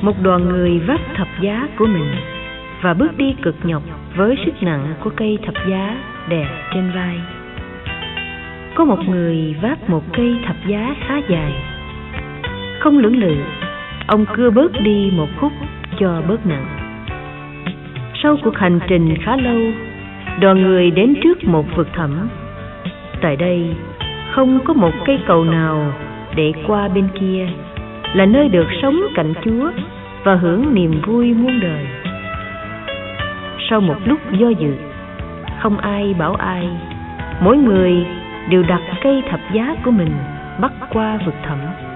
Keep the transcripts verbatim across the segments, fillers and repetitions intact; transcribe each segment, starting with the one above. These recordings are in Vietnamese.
một đoàn người vác thập giá của mình và bước đi cực nhọc với sức nặng của cây thập giá đè trên vai. Có một người vác một cây thập giá khá dài. Không lưỡng lự, ông cưa bớt đi một khúc cho bớt nặng. Sau cuộc hành trình khá lâu, đoàn người đến trước một vực thẳm. Tại đây không có một cây cầu nào để qua bên kia, là nơi được sống cạnh Chúa và hưởng niềm vui muôn đời. Sau một lúc do dự, không ai bảo ai, mỗi người đều đặt cây thập giá của mình bắc qua vực thẳm.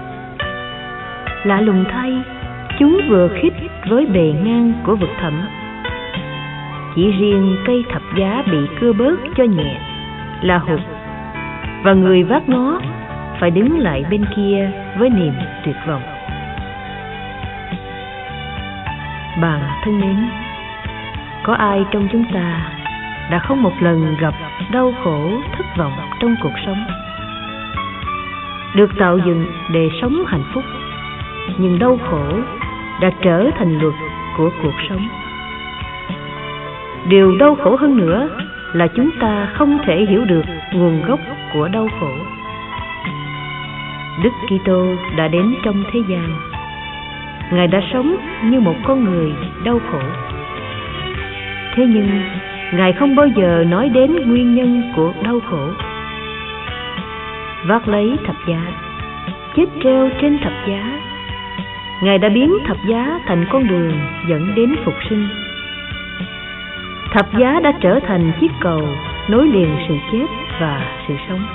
Lạ lùng thay, chúng vừa khít với bề ngang của vực thẳm. Chỉ riêng cây thập giá bị cưa bớt cho nhẹ là hụt, và người vác nó phải đứng lại bên kia với niềm tuyệt vọng. Bạn thân mến, có ai trong chúng ta đã không một lần gặp đau khổ, thất vọng trong cuộc sống? Được tạo dựng để sống hạnh phúc, nhưng đau khổ đã trở thành luật của cuộc sống. Điều đau khổ hơn nữa là chúng ta không thể hiểu được nguồn gốc của đau khổ. Đức Kitô đã đến trong thế gian. Ngài đã sống như một con người đau khổ. Thế nhưng Ngài không bao giờ nói đến nguyên nhân của đau khổ. Vác lấy thập giá, chết treo trên thập giá, Ngài đã biến thập giá thành con đường dẫn đến phục sinh. Thập giá đã trở thành chiếc cầu nối liền sự chết và sự sống.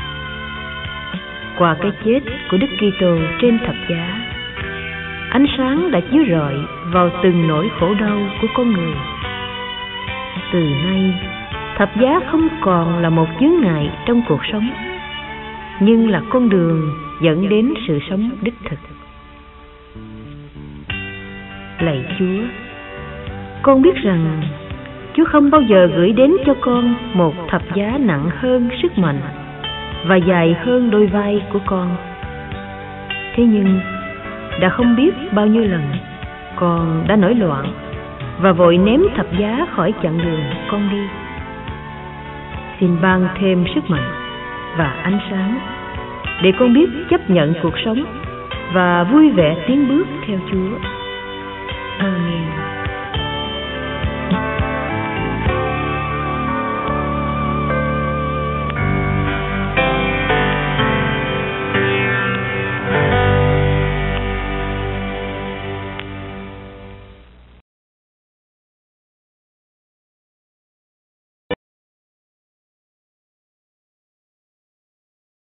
Qua cái chết của Đức Kitô trên thập giá, ánh sáng đã chiếu rọi vào từng nỗi khổ đau của con người. Từ nay, thập giá không còn là một chướng ngại trong cuộc sống, nhưng là con đường dẫn đến sự sống đích thực. Lạy Chúa, con biết rằng Chúa không bao giờ gửi đến cho con một thập giá nặng hơn sức mạnh và dài hơn đôi vai của con. Thế nhưng, đã không biết bao nhiêu lần con đã nổi loạn và vội ném thập giá khỏi chặng đường con đi. Xin ban thêm sức mạnh và ánh sáng để con biết chấp nhận cuộc sống và vui vẻ tiến bước theo Chúa. Amen.